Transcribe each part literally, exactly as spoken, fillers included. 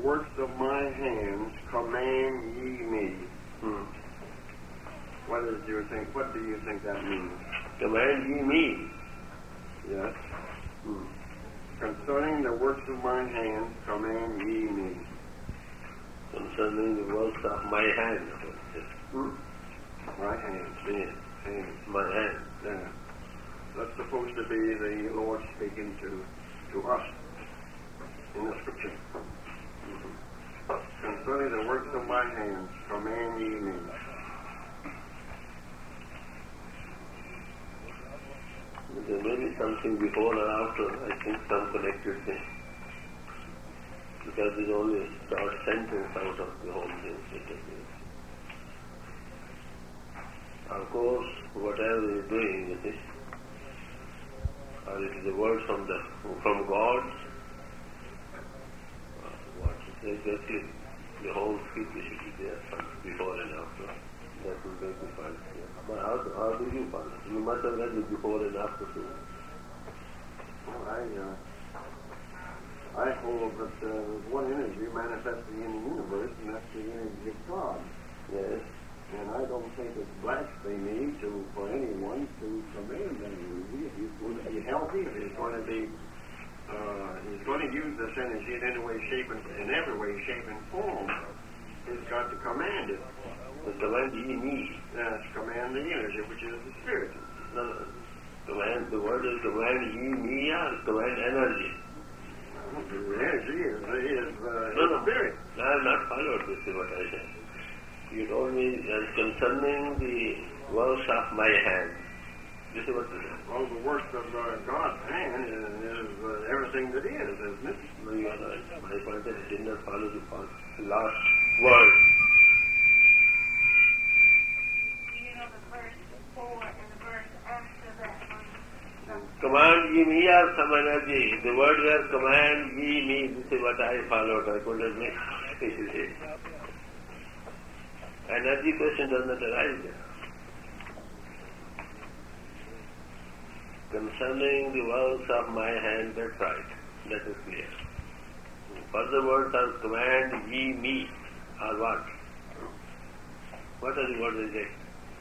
works of my hands command ye me. Hmm. What is your think? What do you think that means? Command ye me. Yes. Hmm. Concerning the works of my hands command ye me. Concerning the works of my hand. Hmm. My hands. Yes. Hands. My hand. Yeah. That's supposed to be the Lord speaking to, to us in the Scripture. Mm-hmm. Concerning the works of my hands, command ye me. There may be something before or after, I think some connected thing. Because it's only a short sentence out of the whole thing. Of course, whatever he is doing, you see, or it is a word from the from God, uh, what is exactly the whole speech should be there before and after. That will make me find clear. But how, how do you find it? You must have read it before and after too. Well, I, uh, I hold that uh, there's one energy manifesting in the universe, and that's the energy of God. Yes. And I don't think it's blasphemy to for anyone to command that energy. If he's going to be healthy, if he's going to be, uh, he's going to use this energy in any way, shape, and in every way, shape, and form. He's got to command it. The command ye me. Yes, command the energy, which is the spirit. No, no. Command, the word is command ye me or command energy. The energy is, is uh, No, no. spirit. I have not followed this, is what I said. You told me as concerning the works of my hand. This is what it is. Well, the works of uh, God's hand is, is uh, everything that is, isn't it? No, you are right. My point is, it did not follow the last word. You know the verse before and the verse after that one. Command ye me or some energy. The word there, command ye me. This is what I followed. I couldn't make it. Energy question does not arise there. Concerning the works of my hand, that's right. That is clear. Further words are command ye me, or what? What are the words exactly?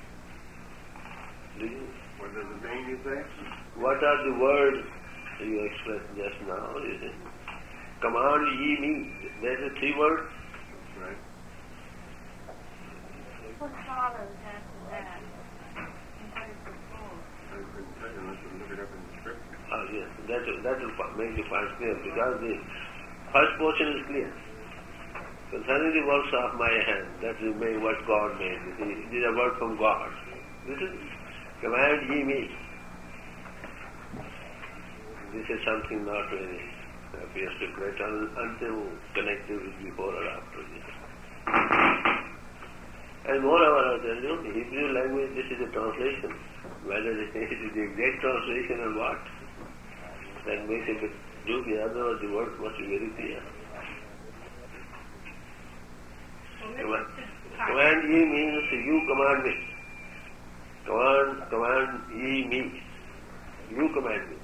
Do you? What does it mean, you say? What are the words you expressed just now? You see? Command ye me. There's a three words. That's right. What follows after that? In verse before. I couldn't tell you unless you look it up in the Scripture. Ah, yes, that will, that will make the point clear, because the first portion is clear. Concerning the works of my hand, that is made what God made. It is a word from God. This is command ye me. This is something not really appears to great until connected with before or after this. And moreover, I tell you, the Hebrew language, this is a translation. Whether it is the exact translation or what, that makes it a bit dubious, otherwise the words must be very clear. Command, command ye means you command me. Command, command ye me. You command me.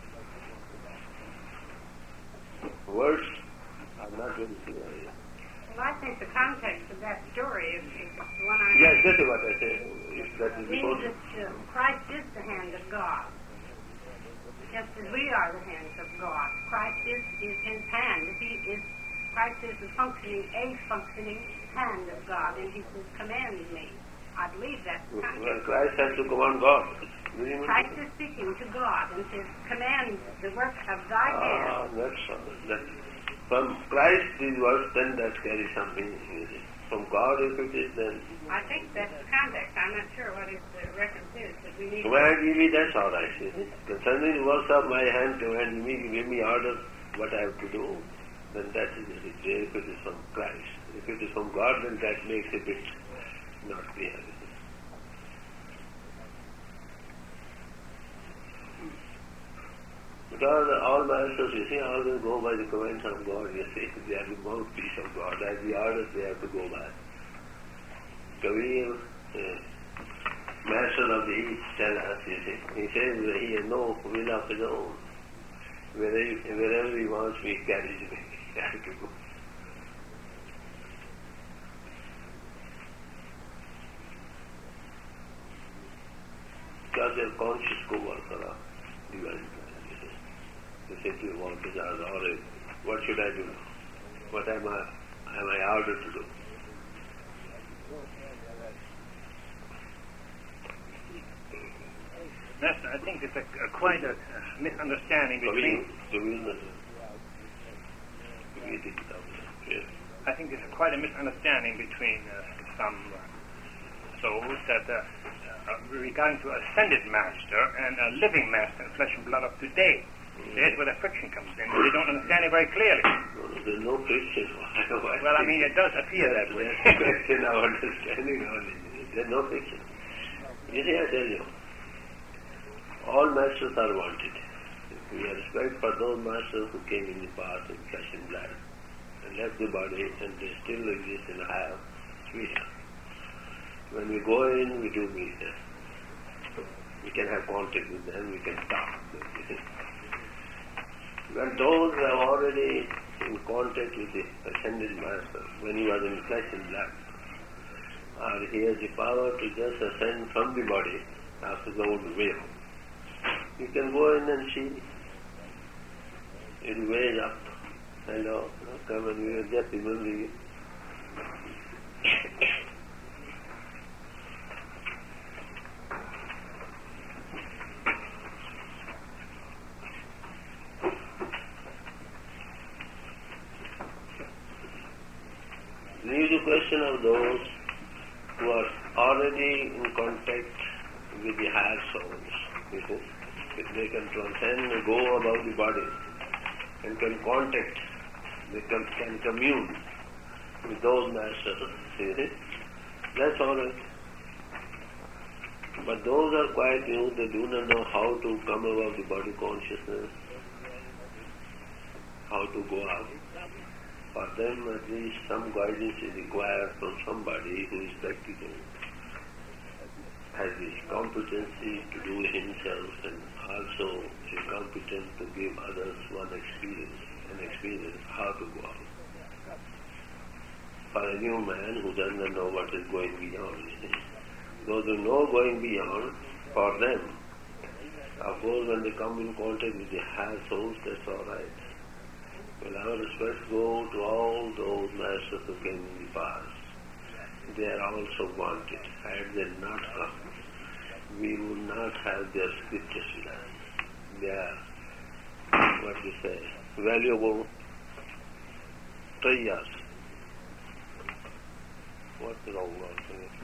Words are not very clear. Well, I think the context of that story is, is the one I... Yes, that is what I say. If that is the means portion. that uh, Christ is the hand of God. Just as we are the hands of God. Christ is, is his hand. He is, Christ is the functioning, a functioning hand of God, and he says, command me. I believe that's the Well, context. Christ has to command God. Do you mean? Christ is speaking to God and says, command the work of thy Ah, hand. that's that. From Christ these words, then that carries some meaning. You see. From God, if it is, then I think that's the context. I'm not sure what is the reference is, but we need command ye me, that's all right. You see. Concerning the works of my hand, command ye me, give me orders what I have to do. Then that is it. If it is from Christ. If it is from God, then that makes it a bit not clear. Because all masters, you see, always go by the commands of God. You see, they are the mouthpiece of God. As the orders they have to go by. Kabir, uh, master of the East, tells us, you see, he says that he has no will of his own. Wherever, wherever he wants, he carries me. He has to go. conscious co-worker of divine plan. You see. They simply want to ask, all right, what should I do now? What am I, am I ordered to do? Master, I think it's a, a quite a, a misunderstanding between... Yes. I think there's quite a misunderstanding between uh, some uh, souls that uh, uh, regarding to ascended master and a living master in flesh and blood of today. Mm-hmm. There's where the friction comes in. They don't understand it very clearly. No, there's no friction. Well, I mean, it does appear that way. Friction, our understanding, there's no friction. You see, I tell you, all masters are wanted. We have respect for those masters who came in the past in flesh and blood and left the body, and they still exist in a higher sphere. When we go in, we do meet them. We can have contact with them, we can talk with them. But those who are already in contact with the ascended master, when he was in flesh and blood, or he has the power to just ascend from the body after the old will. You can go in and see. It weighs up. Hello, come and we will just remember you. This is a question of those who are already in contact with the higher souls. You see? If they can transcend and go above the body and can contact, they can, can commune with those masters, you see? That's all right. But those are quite new, they do not know how to come above the body consciousness, how to go up. For them, at least some guidance is required from somebody who is practical, has the competency to do himself, and also is competent to give others one experience, an experience how to go out. For a new man who does not know what is going beyond, you see. Those who know going beyond, for them, of course when they come in contact with the higher souls, that's all right. Well, our respects go to all those masters who came in the past. They are also wanted. Had they not come, we would not have their scriptures with us. They are, what you say, valuable treasures. What's the wrong word?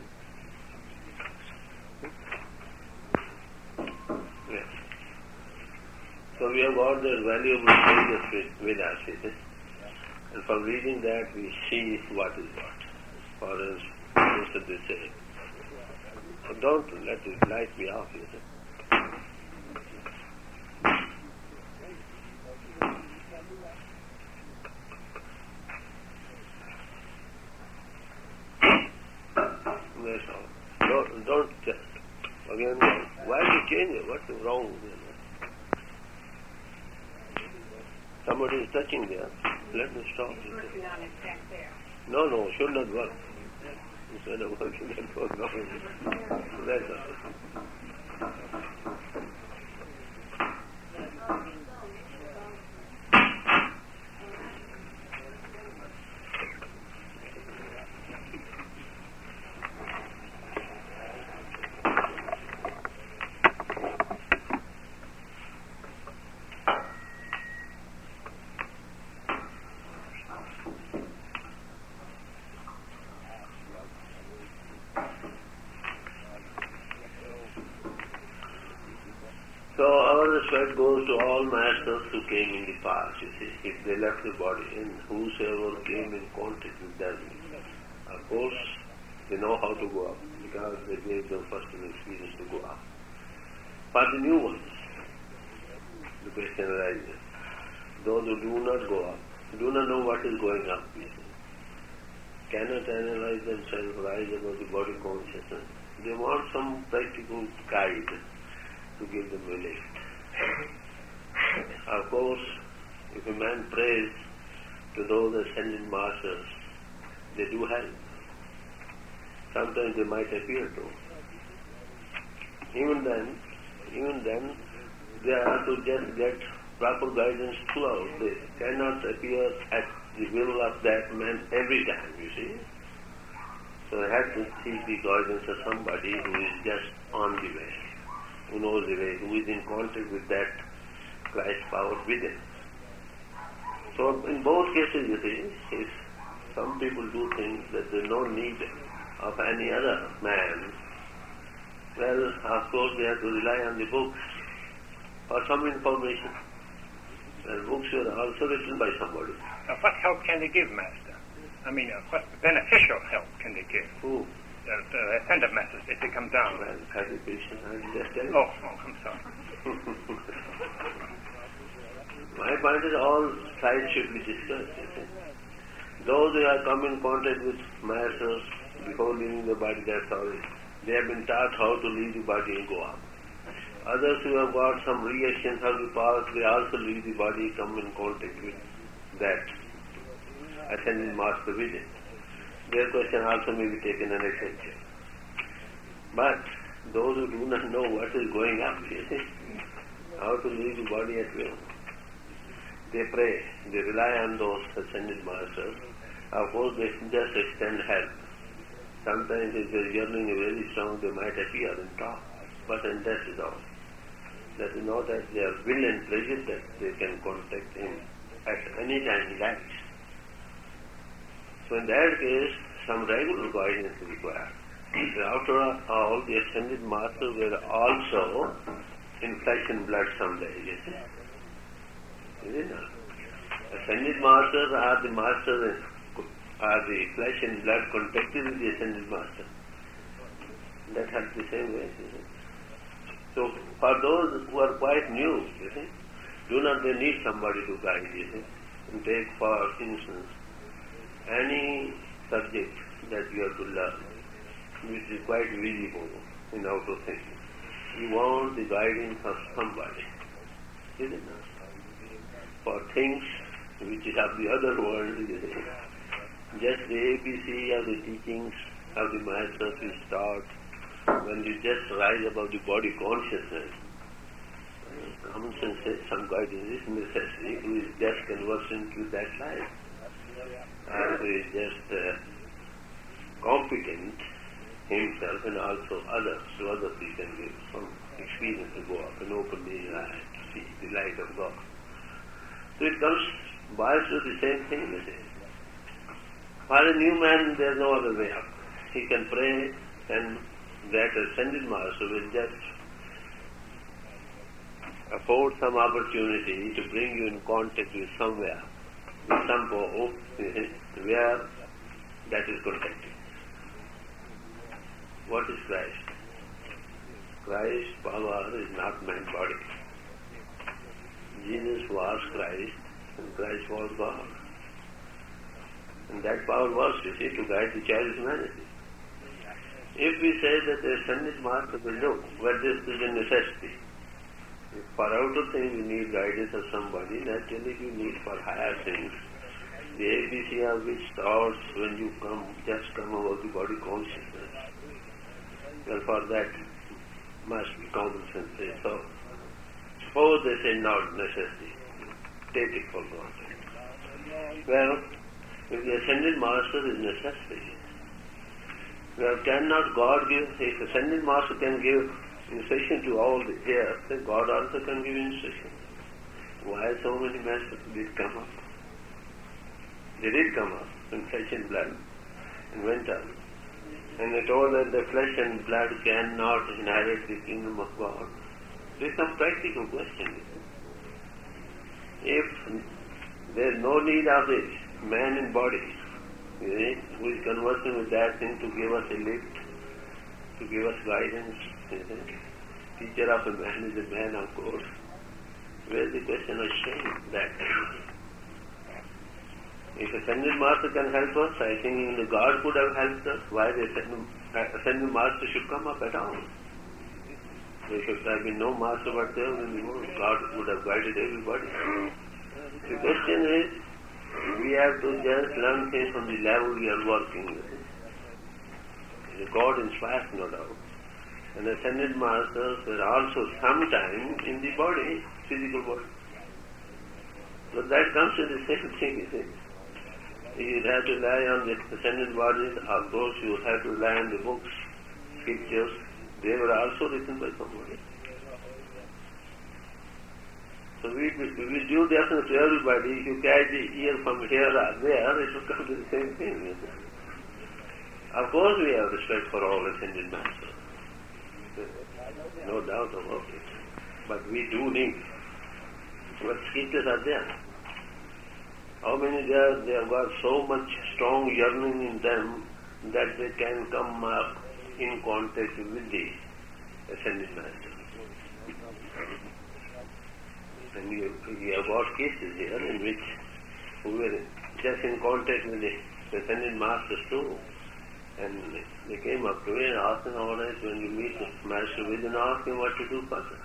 Yes. So we have got their valuable treasures with, with us, is it? And from reading that we see what is what. For us, most of they say, so don't let it light me off, you see. That's all. Don't, don't just, again, why do you change it? What's wrong with it? Somebody is touching there. Let me stop. No, no, should not work. Instead of working, that work. No. That's all. Respect goes to all masters who came in the past, you see, if they left the body, and whosoever came in contact with them. Of course, they know how to go up, because they gave them first an experience to go up. For the new ones, the question arises. Those who do not go up, do not know what is going up, you see, cannot analyze themselves, rise above the body consciousness. They want some practical guide to give them a lift. Of course, if a man prays to those ascended masters, they do help. Sometimes they might appear to. Even then, even then they have to just get proper guidance throughout. They cannot appear at the will of that man every time, you see. So they have to seek the guidance of somebody who is just on the way, who knows the way, who is in contact with that Christ power within. So in both cases, you see, if some people do think that there is no need of any other man, well, of course they have to rely on the books for some information. And books were also written by somebody. Uh, what help can they give, Master? I mean, uh, what beneficial help can they give? Who? The, the ascended masters, if they come down. Well, Hare Krishna, I'll just tell you. Oh, oh, I'm sorry. My point is all sides should be discussed. You see. Those who have come in contact with masters before leaving the body, that's all. They have been taught how to leave the body and go up. Others who have got some reactions of the past, they also leave the body, come in contact with that ascended master within. Their question also may be taken and accepted. But those who do not know what is going up, you see, how to leave the body at will, they pray, they rely on those ascended masters. Of course, they just extend help. Sometimes if their yearning is very strong, they might appear and talk. But and that is all. That is not that their will and pleasure that they can contact him at any time he likes. So in that case, some regular guidance is required. After all, the ascended masters were also in flesh and blood someday, you see. Is it not? Ascended masters are the masters, are the flesh and blood contacted with the ascended master. That has the same way, you see. So for those who are quite new, you see, do not they need somebody to guide, you see. And take for instance, any subject that you have to learn, which is quite visible in outer things. You want the guidance of somebody, is it not? For things which is of the other world, you see, just the A B C of the teachings of the masters is taught when you just rise above the body consciousness. Common sense says some guidance is necessary, who is just conversant with that life, or who is just uh, competent himself and also others, so others he can give some experience to go up and open the eye to see the light of God. So it comes boils to the same thing, you see. For a new man, there is no other way up. He can pray and that ascended master will just afford some opportunity to bring you in contact with somewhere, with some pole, where that is contacted. What is Christ? Christ's power is not man's body. Jesus was Christ and Christ was God. And that power was, you see, to guide the child of humanity. If we say that the ascended master will do, well, this is a necessity. If for outer things you need guidance of somebody, naturally you need for higher things. The A B C of which starts when you come, just come about the body consciousness. Well, for that must be common sense. So, suppose they say not necessity, take it for granted. Well, if the ascended master is necessary, well, cannot God give, if ascended master can give instruction to all the here, then God also can give instruction. Why so many masters did come up? They did come up in flesh and blood and went up. And they told that the flesh and blood cannot inherit the kingdom of God. This is a practical question. If there is no need of this, man in body, you see, who is conversing with that thing to give us a lift, to give us guidance. You see. Teacher of a man is a man, of course. Where is the question of shame? That if ascended master can help us, I think even the God could have helped us. Why the ascended master should come up at all? There should have been no master but there in the world. God would have guided everybody. The question is, we have to just learn things from the level we are working with. The God inspires, no doubt. And ascended masters were also sometimes in the body, physical body. But that comes to the same thing, you see. You have to rely on the ascended bodies, of course you have to rely on the books, scriptures. They were also written by somebody. So we, we, we do deference to everybody. If you carry the ear from here or there, it will come to the same thing. You see. Of course we have respect for all ascended masters. No doubt about it. But we do need what scriptures are there. How many there, they have got so much strong yearning in them that they can come up in contact with the ascended master. And you, you have got cases here in which we were just in contact with the ascended masters too. And they came up to me and asked him, all right, when you meet the master within, ask him what to do further.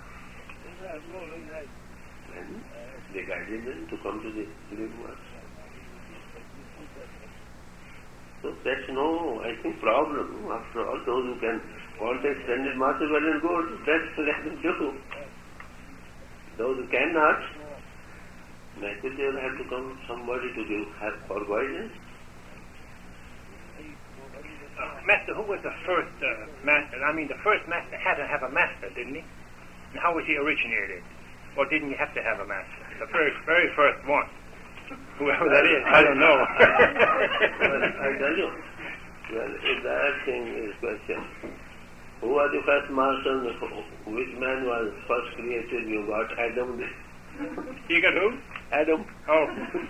And they guided them to come to the living master. So that's no, I think, problem. After all, those who can contact ascended master, well and good, that's let them do. Those who cannot, naturally they will have to come somebody to give help or guidance. Uh, master, who was the first uh, master? I mean, the first master had to have a master, didn't he? And how was he originated? Or didn't he have to have a master? The very, very first one. Whoever that is, I don't know. Well, I tell you, well, if that thing is question, who was the first master? Which man was first created? You got Adam. You got who? Adam. Oh.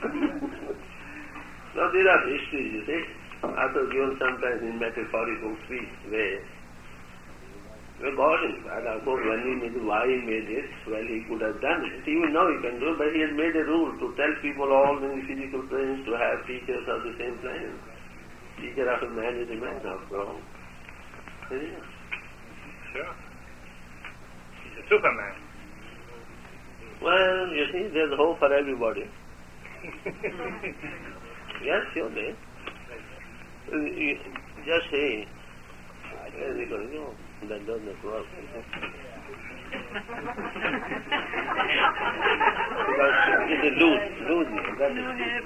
Now there are histories, you see. Also given sometimes in metaphorical speech way. Well, God in fact, of course, when he made, why he made it, well, he could have done it. Even now he can do it, but he has made a rule to tell people all in the physical planes to have teachers of the same plane. Teacher of a man is a man, after all. Yeah. Sure. He's a Superman. Well, you see, there's hope for everybody. Yes, sure, there. Just say, where are we going? No, that doesn't work. Because it's a lose, losing. That is,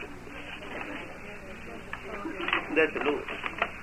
that's a lose.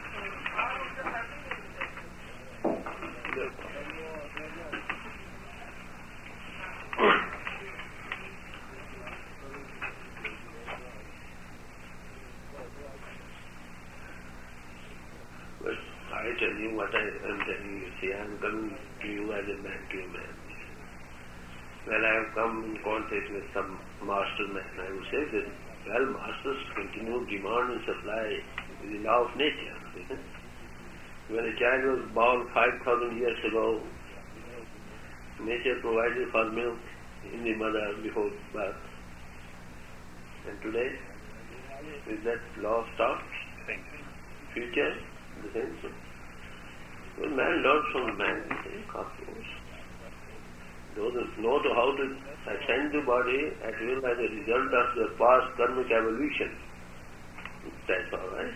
I tell you what I am telling you. See, I am coming to you as a man to a man. Well, I have come in contact with some master man. I would say that, well, masters continue demand and supply with the law of nature. When a child was born five thousand years ago, nature provided for milk in the mother before birth. And today, is that law stopped? Future, the same thing. Well, man learns from man, of course. Those who know to how to ascend the body at will as a result of the past karmic evolution. That's all right.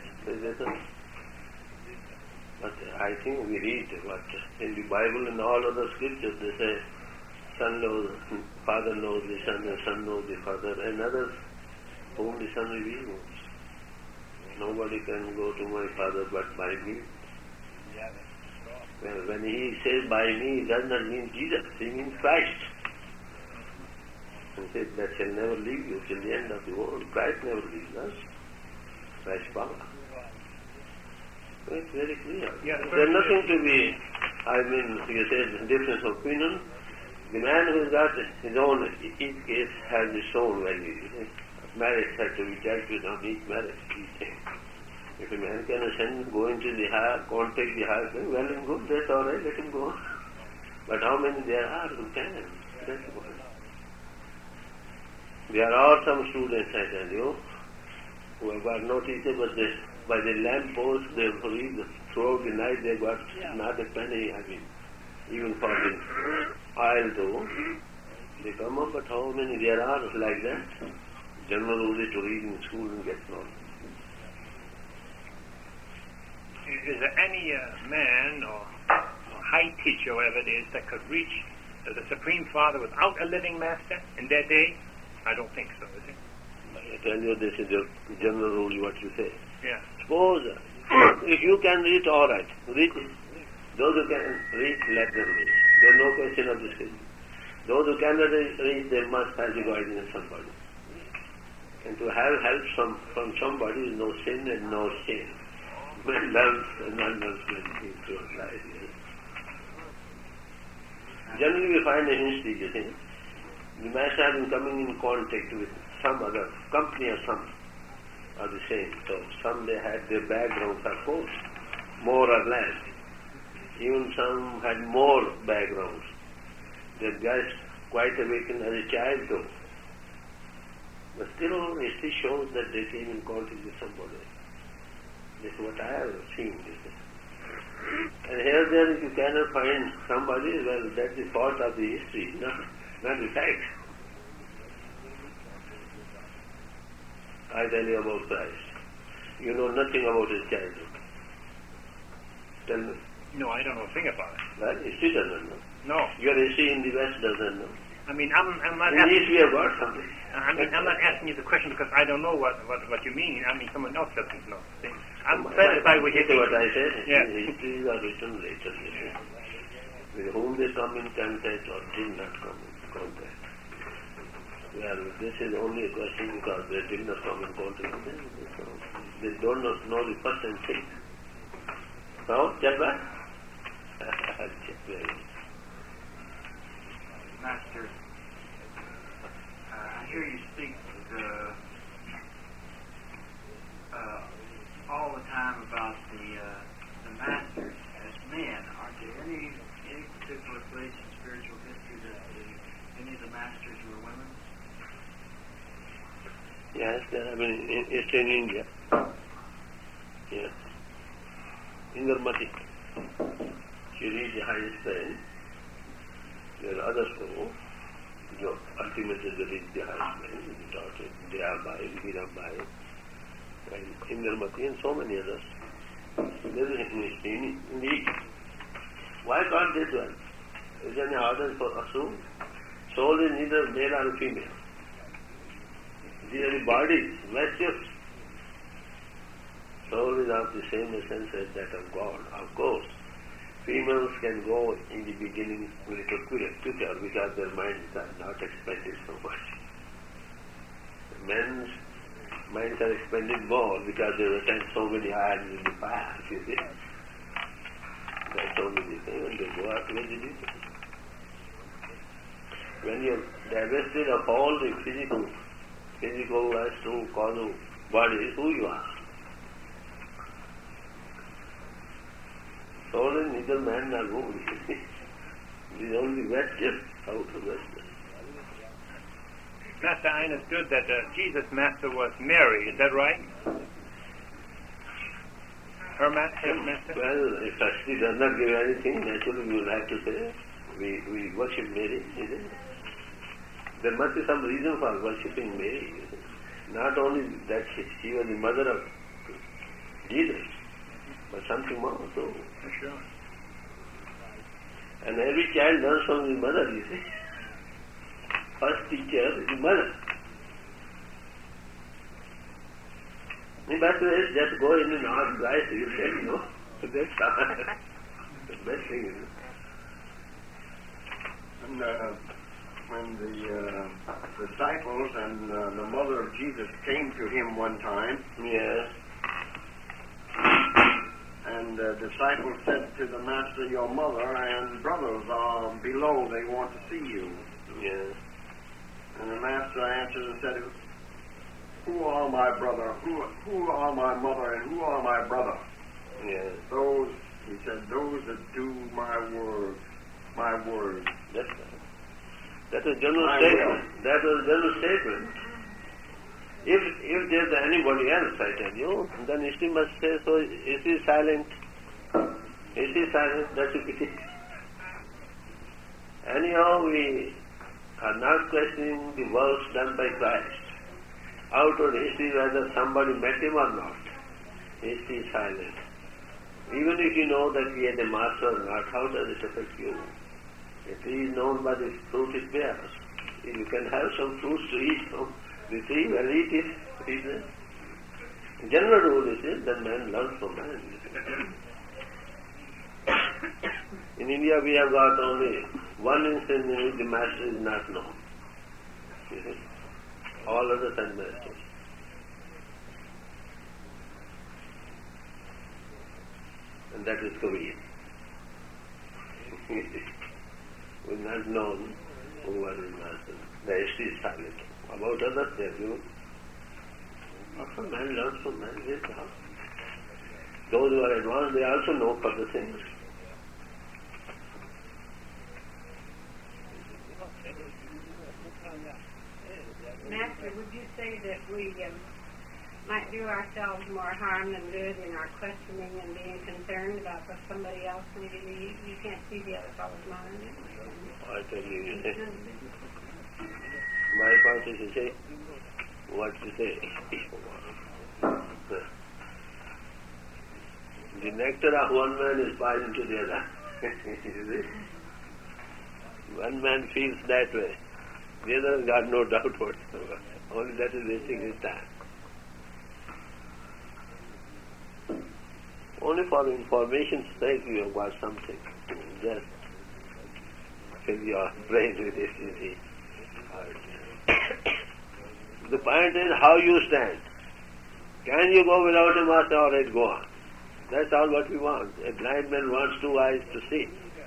But I think we read what in the Bible and all other scriptures they say, son knows, father knows the son, and son knows the father, and others whom the son reveals. Nobody can go to my father but by me. Well, when he says by me, he does not mean Jesus, he means Christ. He said that shall never leave you till the end of the world. Christ never leaves us. Christ's power. So it's very clear. Yeah, There's nothing to be, I mean, you said difference of opinion. The man who has got his own, each case has its own value. Marriage has to be judged with on each marriage, each thing. If a man can ascend, go into the higher, contact the higher thing, well and good, that's all right, let him go. But how many there are who can? That's the point. There are some students, I tell you, who have got no teacher, but they, by the lamp post, they read throughout the night, they got not a penny, I mean, even for the oil too. They come up, but how many there are like that? General only to read in school and get knowledge. Is there any uh, man or, or high teacher, whatever it is, that could reach uh, the Supreme Father without a living master in their day? I don't think so, is it? I tell you, this is the general rule, what you say. Yeah. Suppose, if you can reach, all right, reach it. Those who can reach, let them reach. There is no question of this. Those who cannot reach, they must have the guidance of somebody. And to have help from, from somebody is no sin and no shame. Man loves and one loves many things to life. Generally we find in history, you think, the master has been coming in contact with some other company or some are the same. So some they had their backgrounds, of course, more or less. Even some had more backgrounds. They just quite awakened as a child though. But still, history shows that they came in contact with somebody. This is what I have seen. And here then, if you cannot find somebody, well, that's the fault of the history, not, not the fact. I tell you about Christ. You know nothing about his childhood. Tell me. No, I don't know a thing about it. Well, history doesn't know. No. Your history in the West doesn't know. I mean, I'm, I'm not In the East we have got something. I mean, I'm not asking you the question because I don't know what, what, what you mean. I mean, someone else doesn't know. See? I'm satisfied with you. See what I said? Yeah. Histories are written later. With whom they come in contact or did not come in contact. Well, this is only a question because they did not come in contact with them. So they don't know the person thing. Now, check that. Master, uh, I hear you speak the, uh, all the time about the uh, the masters as men. Are there any any particular place in spiritual history that the, any of the masters were women? Yes, there have been in Eastern India. Yes. Indramathi. She reached the highest plane. There are others too. So ultimately they reach the highest plane. The daughter, Dayabai, Hirabai, and Indramathi, and so many others. There is in India. Why can't they dwell? Is there any order for assume? Soul is neither male or female. These are the bodies, vessels. Soul is of the same essence as that of God. Of course, females can go in the beginning a little quicker because their minds are not expanded so much. Men's minds are expanded more because they attend so many irons in the fire, you see. That's only the thing, and they go out very deep. When you're divested of all the physical, physical as to causal bodies, who you are. Soul is neither man nor woman. It is only vested out of vested. Master, I understood that uh, Jesus' master was Mary. Is that right? Her master? master? Well, if Shastri does not give anything, naturally we will have to say we, we worship Mary, isn't it? There must be some reason for worshipping Mary. Not only that she, she was the mother of Jesus, but something more too. Sure. And every child learns from his mother, you see. First teacher is the mother. The best way is just go in and ask Christ, you say, no. That's the best thing, is it? And uh, when the uh, disciples and uh, the mother of Jesus came to him one time, Yes. and the disciples said to the master, your mother and brothers are below, they want to see you. Yes. And the master answered and said, who are my brother? Who, who are my mother and who are my brother? Yes. Those, he said, those that do my word, my word. That's right. That was general My statement. will. That was general statement. If if there's anybody else, I tell you, then history must say, so is he silent? Is he silent? That's a pity. Anyhow, we are not questioning the works done by Christ. Out of history, whether somebody met him or not, history is silent. Even if you know that he is a master or not, how does it affect you? If he is known by the fruit it bears. If you can have some fruits to eat from the tree, well, eat it. Eat it. General rule is this, that man learns from man. In India we have got only one instance in which the master is not known. You see? All others are masters. And that is Kabir. We are not known who was his master. The rest is silent. About others they do. Also man learns from man. Yes, how? Those who are advanced, they also know further things. Master, would you say that we um, might do ourselves more harm than good in our questioning and being concerned about what somebody else may believe? You can't see the other fellow's mind. I tell you, you say, my part is to say what to say. The nectar of one man is poison to the other. You see? One man feels that way. The other has got no doubt whatsoever. Only that is wasting his time. Only for information's sake you have got something. Just fill your brain with this, you see. The point is how you stand. Can you go without a master? All right, go on. That's all what we want. A blind man wants two eyes to see.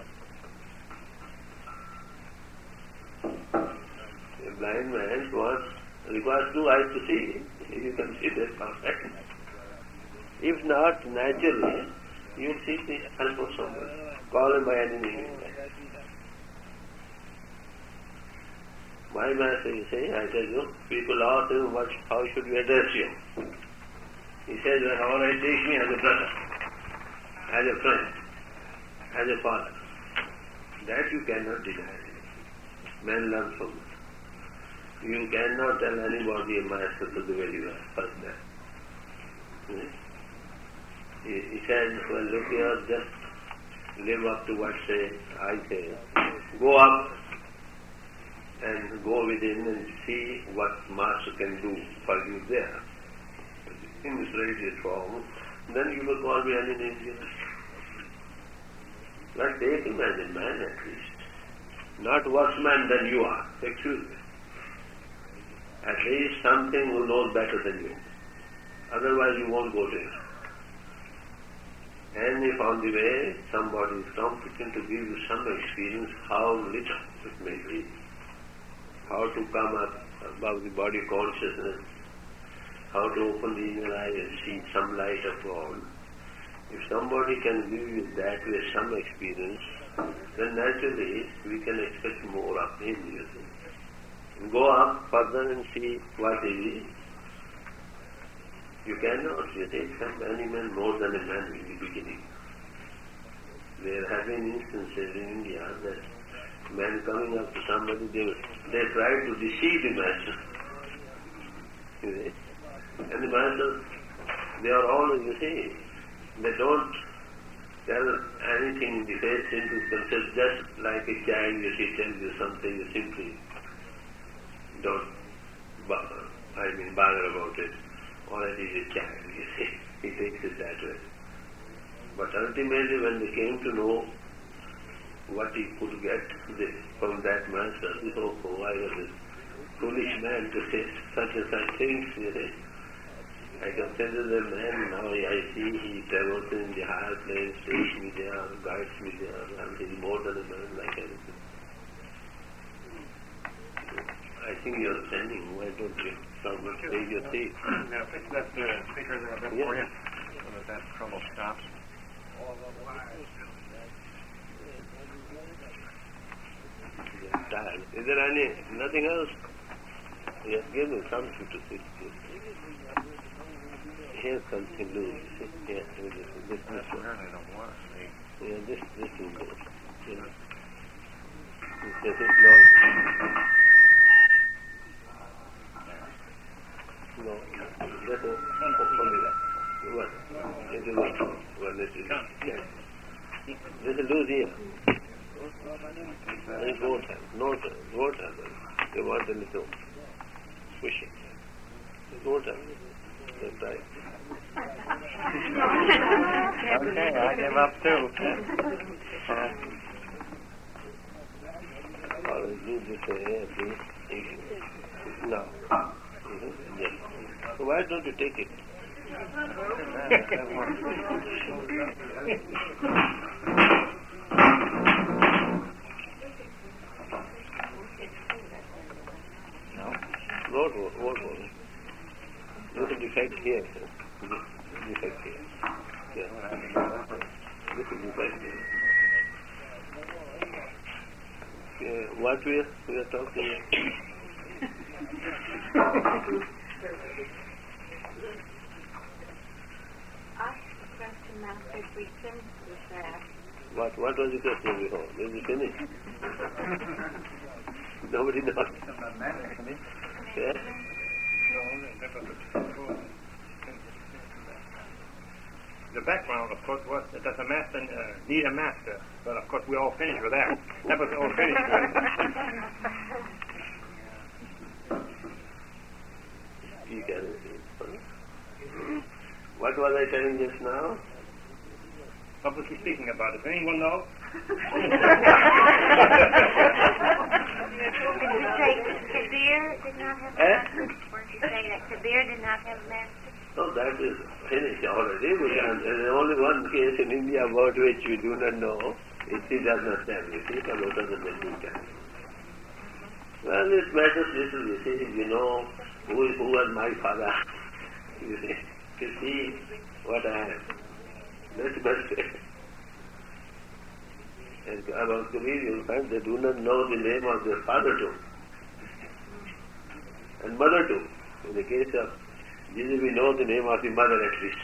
A blind man wants, requires two eyes to see. You can see that perfect. If not, naturally, you seek the help of someone. Call him by any name. My master, you say, I tell you, people ask him, what, how should we address you? He says, well, all right, take me as a brother, as a friend, as a father. That you cannot deny. Men learn from it. You cannot tell anybody a master to the very well, first that. Hmm? He, he said, well, look here, just live up to what say, I say. Go up and go within and see what master can do for you there. In this religious form, then you will call me an Indian. But take him as a man at least. Not worse man than you are. Excuse me. At least something who knows better than you. Otherwise you won't go to him. And if on the way somebody is competent to give you some experience, how little it may be, how to come up above the body consciousness, how to open the inner eye and see some light of God. If somebody can give you that way some experience, then naturally we can expect more of him, you see. Go up further and see what is it. You cannot, you take some any man more than a man in the beginning. There have been instances in India that men coming up to somebody, they, they try to deceive the master. You see? And the master, they are all, you see, they don't tell anything in the face into themselves, just like a child, if he tells you something, you simply don't, I mean, bother about it. Already is a child, you see, he takes it that way. But ultimately when they came to know what he could get from that master, he thought, oh, I was a foolish man to say such and such things, you see. I consider the man now, I see he travels in the higher planes, takes me there, guides me there, and he's more than a man like anything. I think you're standing, why don't you someone take your seat? Now, fix that uh, speaker there a bit Yeah. for you, so that that trouble stops. Tired. Is there any, nothing else? Yes, give me something to sit to. Here's something loose. Yes, this, this, this one. I don't want to see. Yeah, this, this will go. You know. This is not. No, this is only that. What? It is what? What it is? Yes. This is lose here. There is no time. No time. No time. They want a little swishing. There's no time. That's right. Okay, I give up too. Uh, Always do this way, please. Now. Mm-hmm. Yes. So why don't you take it? Road, road, road, road. This is defect here, sir. This defect here. Yeah. This is defect here. Uh, what we are, we are talking I question Master if we finished with that. What, what was the question before? Is it finished? Nobody knows. Yeah? The background, of course, was that does a master uh, need a master? But of course, we're all finished with that. That was all finished with. You can see. What was I telling just now? What was he speaking about? Does anyone know? Did you say Kabir did not have a Eh? master? Weren't you saying that Kabir did not have a master? No, that is finished already. We can, there is only one case in India about which we do not know. It does not stand. You see, about the Medika. Well, it matters little. You see, you know who, who was my father. You see, to see what I am. That's best. And about Kabir, you find they do not know the name of their father too. And mother too. In the case of Jesus, we know the name of the mother at least.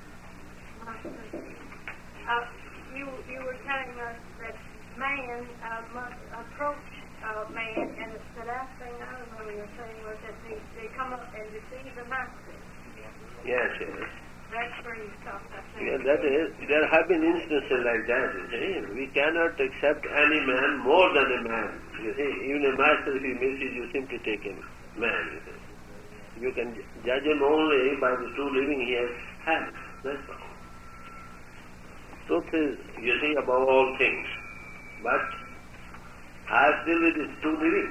Uh, you, you were telling us that man uh, must approach uh, man, and the last thing I remember you were saying was that they, they come up and deceive the master. Yes, yes. That's where you stopped, I think. Yeah, that is, there have been instances like that, you see. We cannot accept any man more than a man. You see, even a master, if he misses, you simply take him man, you see. You can judge him only by the true living he has had. That's all. Truth is, you see, above all things. But I still with his true living.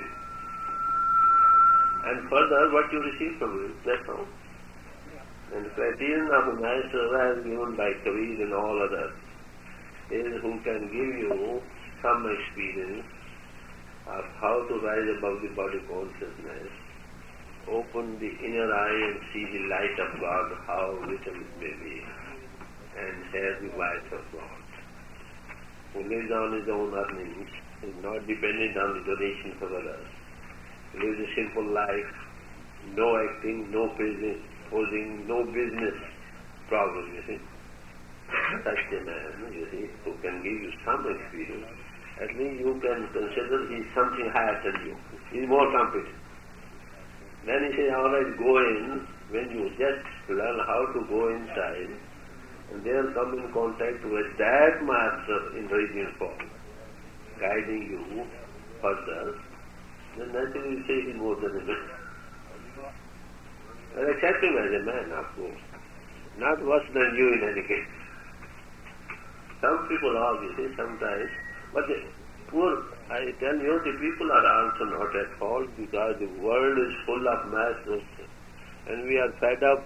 And further, what you receive from him, that's all. And the criterion of the master as given by Kabir and all others is who can give you some experience of how to rise above the body consciousness, open the inner eye and see the light of God, how little it may be, and share the voice of God. Who lives on his own earnings, is not dependent on the donations of others. He lives a simple life, no acting, no business, posing, no business problem, you see. Such a man, you see, who can give you some experience, at least you can consider he is something higher than you. He is more competent. Then he says, all right, go in. When you just learn how to go inside, and there come in contact with that master in radiant form, guiding you further, then naturally you say he is more than a man. Well, accept him as a man, of course. Not worse than you in any case. Some people are, you see, sometimes, but the poor, I tell you, the people are also not at fault because the world is full of masters and we are fed up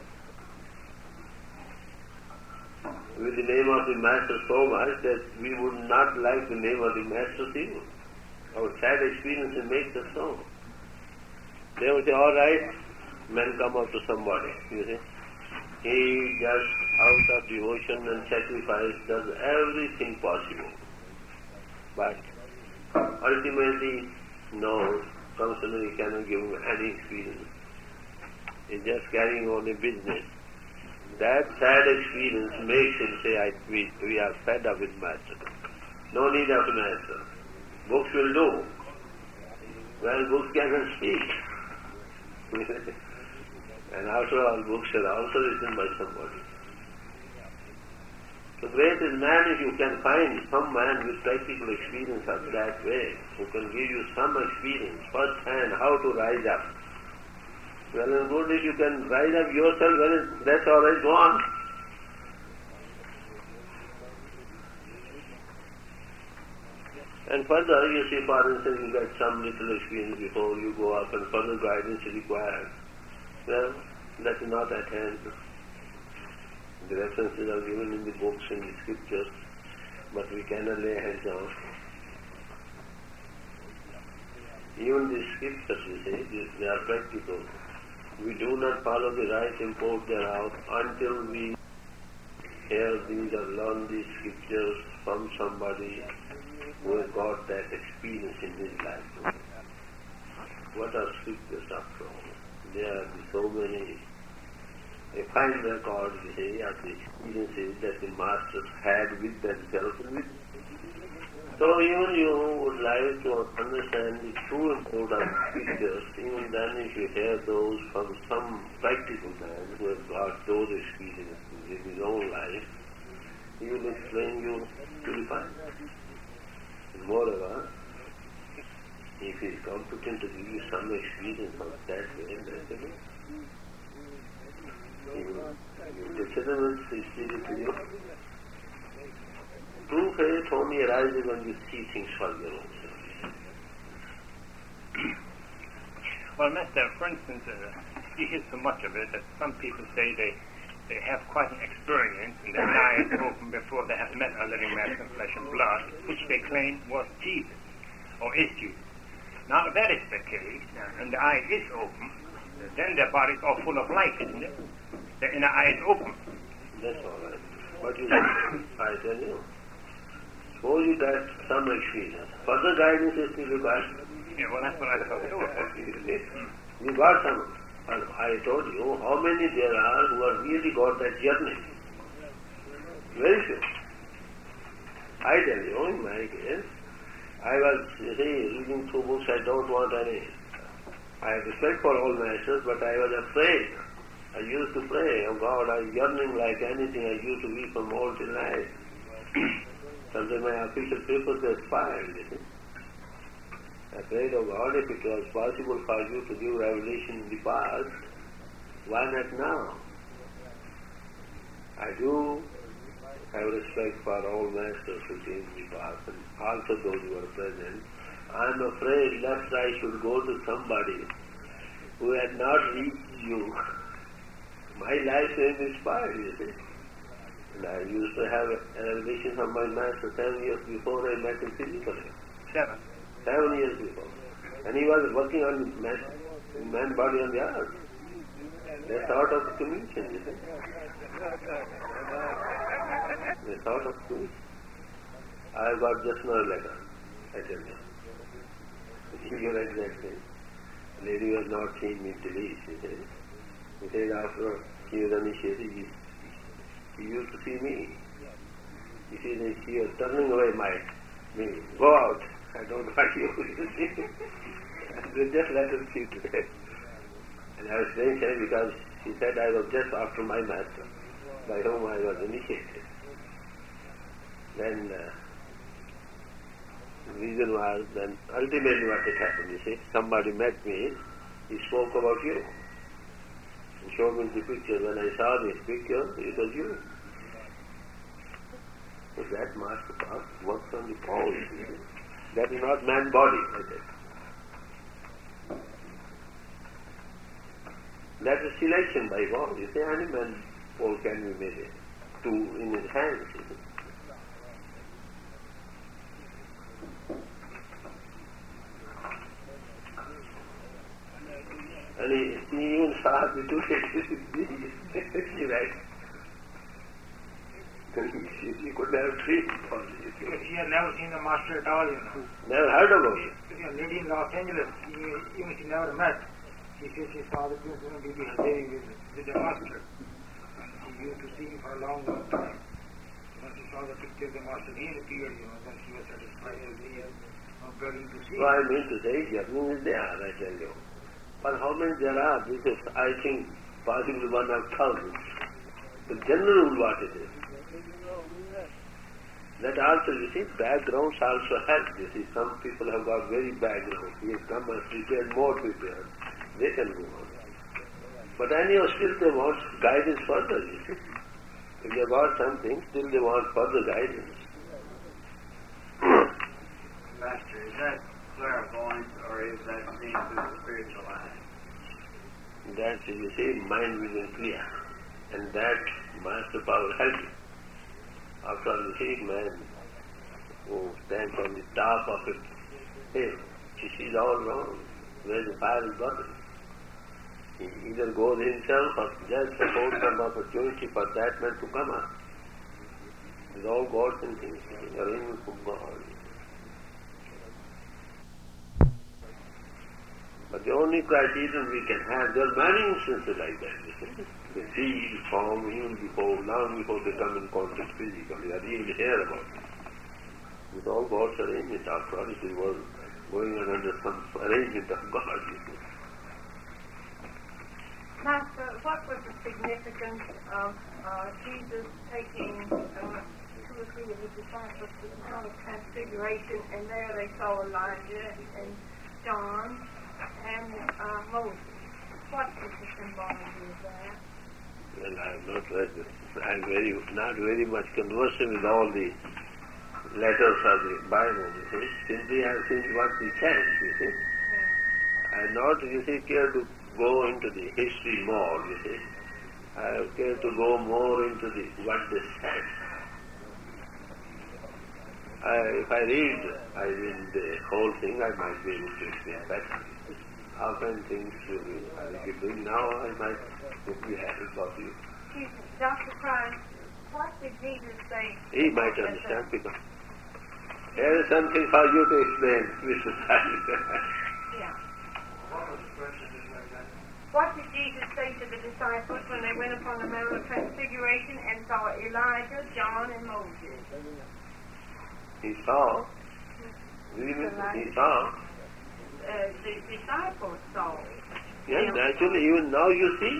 with the name of the master so much that we would not like the name of the master even. Our sad experiences make us so. They would say, all right, men come up to somebody, you see. He just out of devotion and sacrifice does everything possible. But ultimately, no, constantly cannot give him any experience. He's just carrying on a business. That sad experience makes him say, I, we, we are fed up with master. No need of master. Books will do. Well, books cannot speak. And after all, books are also written by somebody. The greatest man is you can find some man with practical experience of that way, who can give you some experience, first hand, how to rise up. Well and good if you can rise up yourself, well, that's all right, go on. And further, you see, for instance, you get some little experience before you go up and further guidance is required. Well, that is not at hand. The references are given in the books and the scriptures, but we cannot lay hands on. Even the scriptures, you see, they are practical. We do not follow the right import thereof until we hear these or learn these scriptures from somebody who has got that experience in his life. What are scriptures after all? There are so many a fine record, you see, of the experiences that the masters had with themselves and with. So even you would like to understand the true import of scriptures, even then if you hear those from some practical man who has got those experiences in his own life, he will explain you to the point. Moreover, if he is competent to give you some experience of that way, that's it. He will determine his spirit to you. True faith only arises when you see things for your own self. Well, Master, for instance, uh, you hear so much of it that some people say they they have quite an experience and their eyes open before they have met a living master in flesh and blood, which they claim was Jesus, or is Jesus. Now, if that is the case, uh, and the eye is open, then their bodies are full of light, isn't it? The inner eye is open. That's all right. But you I tell you, suppose you get some experience. Further guidance is still required. Yeah, well, that's what I thought too. You got some. And I told you how many there are who have really got that journey. Very few. I tell you, in my case, I was you see, reading through books, I don't want any. I have respect for all masters, but I was afraid. I used to pray, oh God, I'm yearning like anything I used to be from all till night. Sometimes my official papers were expired, you see. I prayed, oh God, if it was possible for you to give revelation in the past, why not now? I do have respect for all masters who came in the past, and also those who are present. I am afraid lest I should go to somebody who had not reached you. My life is inspired, you see. And I used to have a revelation from my master seven years before I met him physically. Seven. Seven years before. And he was working on man, man body on the earth. They thought of communion, you see. They thought of communion. I got just now a letter, I tell you. You're exactly. The lady was not seen me till he, she said. He said after she was initiated, he, he used to see me. He said she was turning away my me. Go out. I don't want you. They just let her see today. And I was very sad because she said I was just after my master, by whom I was initiated. Then uh, the reason was, then ultimately what had happened, you see, somebody met me, he spoke about you. He showed me the picture. When I saw this picture, it was you. So that master path works on the pole. That is not man body, I said. That is selection by God. You say any man pole can be made two in his hands. You see. And he, he even started to do it. She right. She, she could have dreamed for it. She had never seen the master at all, you know. Never heard about it. A lady in Los Angeles, she, even she never met. She said she saw the Princess and Bibi Hajeri with, with the master. She used to see him for a long, long time. When she saw the picture of the master, he appeared, you know, then she was satisfied as he is not begging to see. So I mean to say, Yatman is there, I tell you. But how many there are? This is, I think, possibly one of thousands. The general rule what it is. That also, you see, backgrounds also help. You see, some people have got very background. He has come and prepared, more prepared. They can go on. But anyhow, still they want guidance further, you see. If they got something, still they want further guidance. Master, is that clairvoyance or is that seen through the spiritual eye? That, you see, mind vision clear. And that master power helps you. After all, you see, man who stands on the top of it, hey, he sees all wrong. Where the fire is burning. He either goes himself or just supports some opportunity for that man to come up. It's all God's intention, arrangement from God. But the only criterion we can have, there are many instances like that, you see. The seed form even before, long before they come in contact physically, they really hear about it. It's all God's arrangement after all. It was going on under some arrangement of God, you see. Master, what was the significance of uh, Jesus taking uh, two or three of his disciples to the Mount of Transfiguration, and there they saw Elijah and John and uh, Moses? What is the symbology of that? Well, I have not read this. I am very, not very much conversant with all the letters of the Bible, you see. Simply I have seen what we can, you see. I have not, you see, care to go into the history more, you see. I have care to go more into the what they said. I, if I read, I read the whole thing, I might be able to explain better. Often things I will be doing now, I might be happy for you. Doctor Christ, what did Jesus say? He might understand because there is something for you to explain, Mister Simon. Yeah. What did Jesus say to the disciples when they went upon the Mount of Transfiguration and saw Elijah, John, and Moses? He saw. Really, he saw. Uh, the disciples saw. Yes, naturally, even now you see.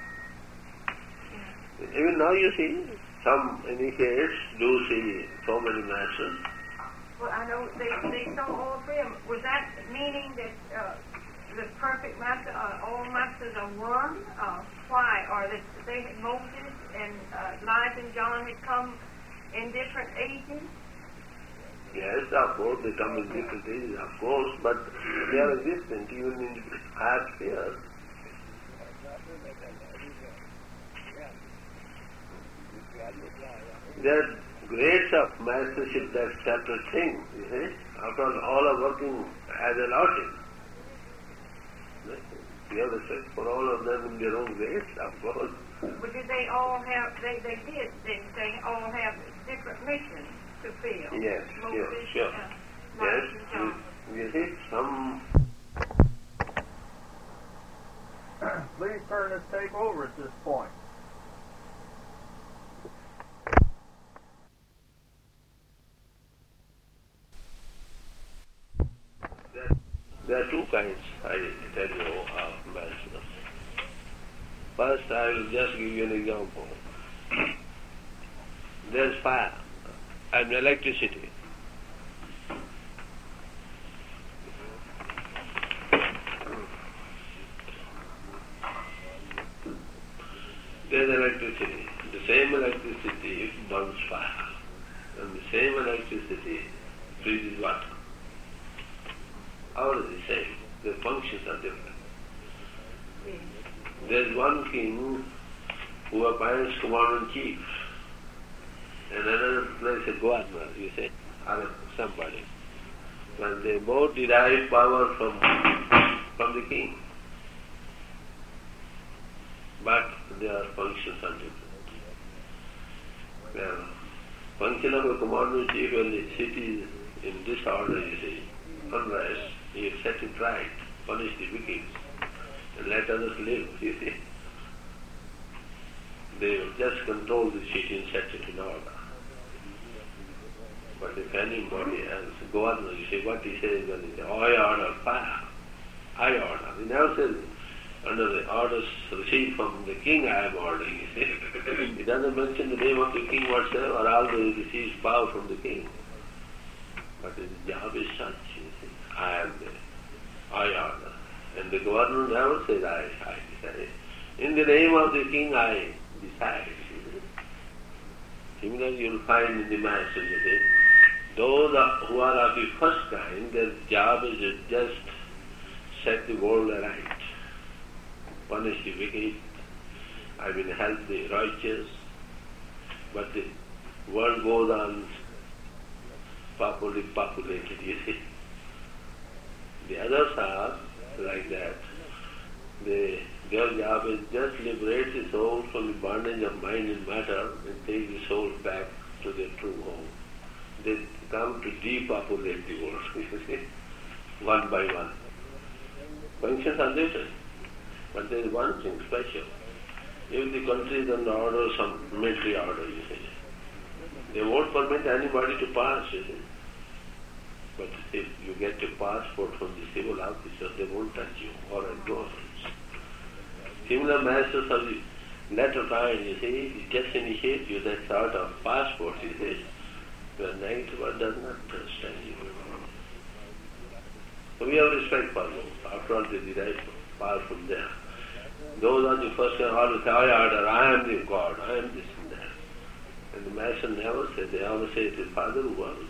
Yeah. Even now you see. Some initiates do see so many masters. Well, I know they, they saw all three of them. Was that meaning that uh, the perfect master, uh, all masters are one? Uh, why? Or that they had Moses and uh, Elijah and John had come in different ages? Yes, of course, they come in different ages, of course, but they are existent even in the higher spheres. There are grades of mastership, that's separate thing, you see. After all, all are working as a lottery. We have respect for all of them in their own ways, of course. But did they all have, they, they did, did they all have different missions to fill? Yes, Moses, yes, sure. Uh, yes, you, you see, some... Please turn this tape over at this point. There are two kinds, I tell you, of masters. First, I will just give you an example. There is fire and electricity. There is electricity. The same electricity, it burns fire. And the same electricity freezes water. All is the same. The functions are different. There is one king who appoints commander-in-chief, and another place a governor, you say, or somebody. But they both derive power from, from the king. But their functions are different. The function of a commander-in-chief when the city is in disorder, you see, unrest, he has set it right, punish the wicked, and let others live, you see. They just control the city and set it in order. But if anybody else, governor, you see what he says when he says, I order fire, I order. He never says, under the orders received from the king I am ordering, you see. He doesn't mention the name of the king whatsoever, although he receives power from the king. But his job is such, you see. I am there. I order. And the governor never says, I, I decide. In the name of the king, I decide. Similarly, you will find in the masters, you see, those who are of the first kind, their job is to just set the world aright. Punish the wicked, I mean help the righteous, but the world goes on properly populated, you see. The others are like that. They, their job is just liberate the soul from the bondage of mind and matter and take the soul back to their true home. They come to depopulate the world, you see, one by one. Functions are different, but there is one thing special. If the country is under order, some military order, you see, they won't permit anybody to pass, you see. But if you get a passport from the civil officer, they won't touch you, or a go. Similar masters of the latter kind, you see, he just initiate you that sort of passport, you see. The negative one does not stand you. So we have respect for them. After all, they derive power from them. Those are the first kind always say, I order, I am the God, I am this and that. And the master never said, they always say it is Father who was.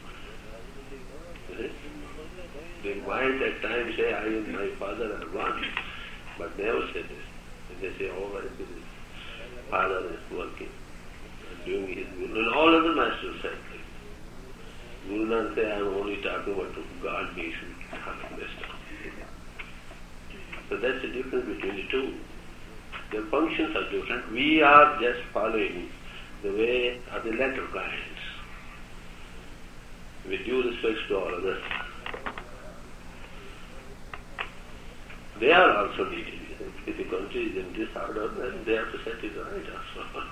They might at times say, I and my Father are one, but never say this. And they say, oh, it is Father is working and doing his will. And all other masters said this. You will not say, I am only talking about God makes me talk this stuff. So that's the difference between the two. Their functions are different. We are just following the way of the latter kinds, with due respect to all others. They are also needed. If the country is in disorder, then they have to set it right also.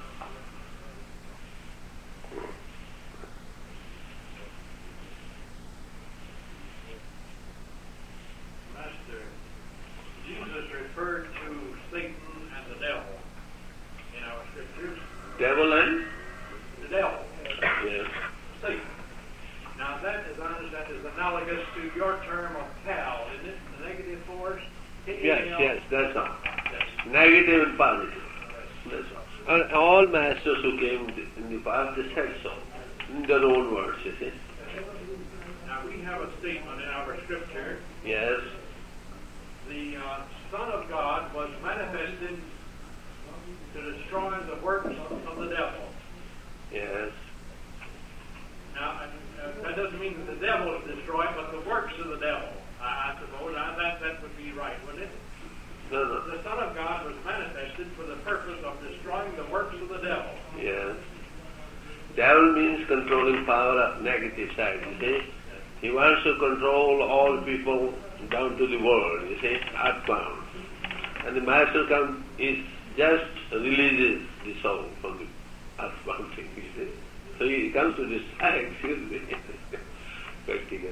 Master, Jesus referred to Satan and the devil in our scriptures. Devil and? The devil. Yes. Satan. Now that, as I understand, is analogous to your term of hell, isn't it? The negative force? Yes, yes, that's all. Yes. Negative and positive. That's all. And all masters who came in the past, they said so, in their own words, you see. Now we have a statement in our scripture. Yes. The uh, Son of God was manifested to destroy the works of the devil. Yes. Now, uh, that doesn't mean that the devil is destroyed, but the works of the devil, I, I suppose. I, that, that would be right, wouldn't it? No, no. The Son of God was manifested for the purpose of destroying the works of the devil. Yes. Devil means controlling power of negative side, you see. He wants to control all people down to the world, you see, earthbound. And the master comes, is just releases the soul from the earthbound thing, you see. So he comes to this side, excuse me, practically.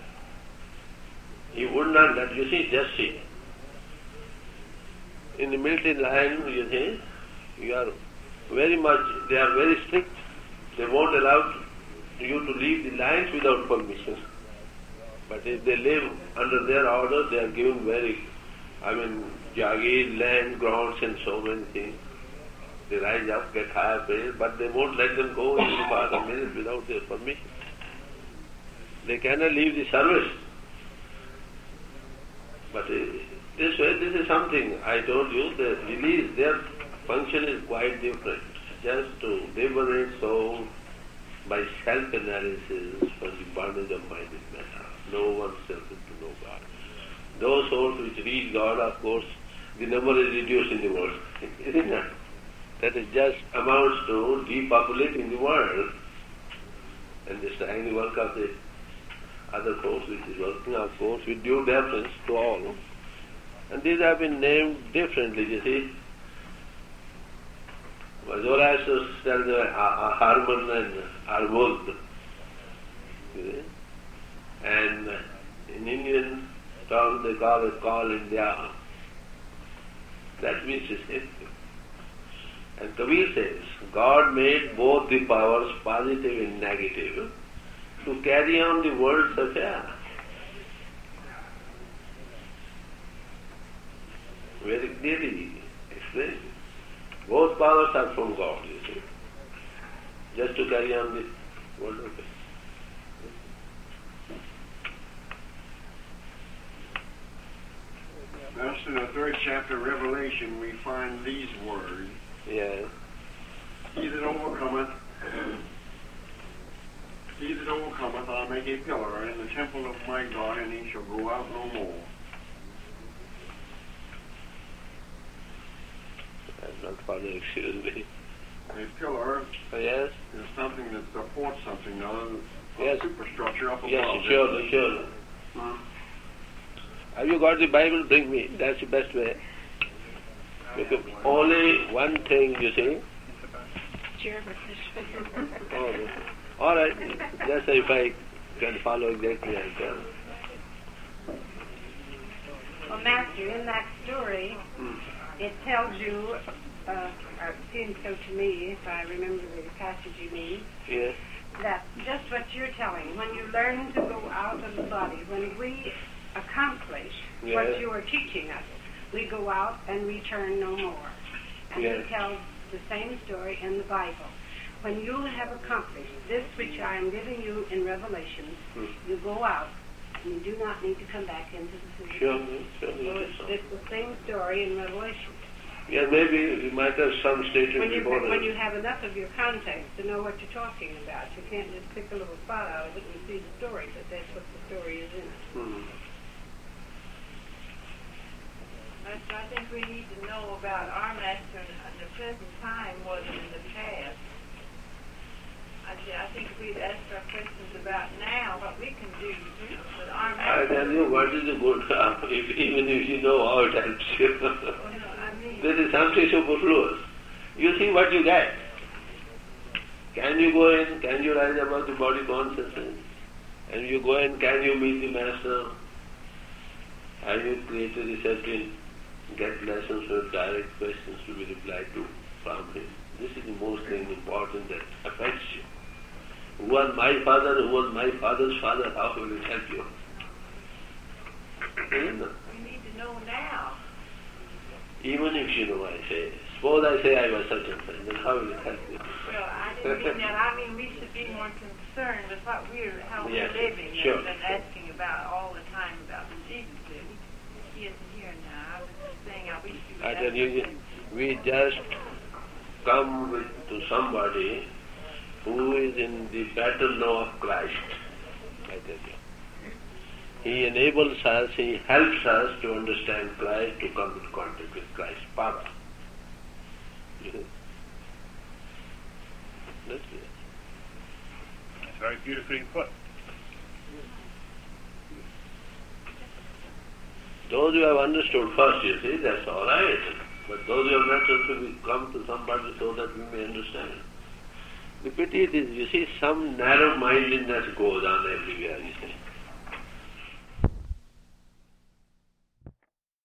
He would not let, you see, just see. In the military line, you see, you are very much, they are very strict. They won't allow you to leave the lines without permission. But if they live under their order, they are given very, I mean, jagir, land, grounds and so many things. They rise up, get higher pay, but they won't let them go into the part of minutes without their permission. They cannot leave the service. But uh, this way, this is something I told you, the release, their function is quite different. Just to liberate soul by self-analysis from the bondage of mind and matter. Know oneself and to know God. Those souls which reach God, of course, the number is reduced in the world. Isn't it? That is just amounts to depopulating the world and destroying the work of the other force which is working, of course, with due deference to all. And these have been named differently, you see. Zoroaster tells them Harman and Harmud. And in Indian tongue they call it Call India. That means the same thing. And Kabir says, God made both the powers, positive and negative, to carry on the world's affair. Very clearly explained. Both powers are from God, you see, just to carry on the world affair. Thus, in the third chapter of Revelation, we find these words. Yes. He that overcometh, he that overcometh, I'll make a pillar in the temple of my God, and he shall go out no more. I'm not following, excuse me. A pillar Oh, yes? is something that supports something other than Yes. a superstructure up above. Yes, it. surely, surely. Hmm? Have you got the Bible? Bring me. That's the best way. Because only one thing, you see. Oh, all right. Just if I can follow exactly, I can. Well, Master, in that story, Hmm. it tells you, uh, or it seems so to me, if I remember the passage you mean, Yes. that just what you're telling, when you learn to go out of the body, when we accomplish Yes. what you are teaching us, we go out and return no more. And Yes. he tells the same story in the Bible. When you have accomplished this which I am giving you in Revelation, Hmm. you go out and you do not need to come back into the physical. Surely, surely. So it it's, is so. it's the same story in Revelation. Yeah, maybe we might have some stated When you, before when that. you have enough of your context to know what you're talking about, you can't just pick a little spot out of it and see the story, but that's what the story is in it. Hmm. Master, I think we need to know about our Master in the present time more than in the past. I, thi- I think if we'd ask our questions about now, what we can do with our I Master. tell you, what is the good harm, if, even if you know how it helps you. Well, no, I mean, This is something superfluous. You see what you get. Can you go in, can you rise above the body consciousness? And you go in, can you meet the Master? Have you created a certain, get lessons with direct questions to be replied to from him? This is the most thing important that affects you. Who was my father, who was my father's father, how will it help you? Isn't it? we need to know now. Even if you know, I say, suppose I say I was such and such, then how will it help you? Well, I didn't mean that. I mean, we should be more concerned with what we're, how Yes, we're living sure. than, than asking about all the time about when Jesus lived. He isn't here now. I was just saying I wish we would I ask tell you, him. we just come with, to somebody who is in the battle now of Christ. I tell you. He enables us, he helps us to understand Christ, to come into contact with Christ's power. You know? That's it. That's very beautifully put. Those who have understood first, you see, that's all right. But those who have not also we come to somebody so that we may understand. The pity is, you see, some narrow-mindedness goes on everywhere, you see.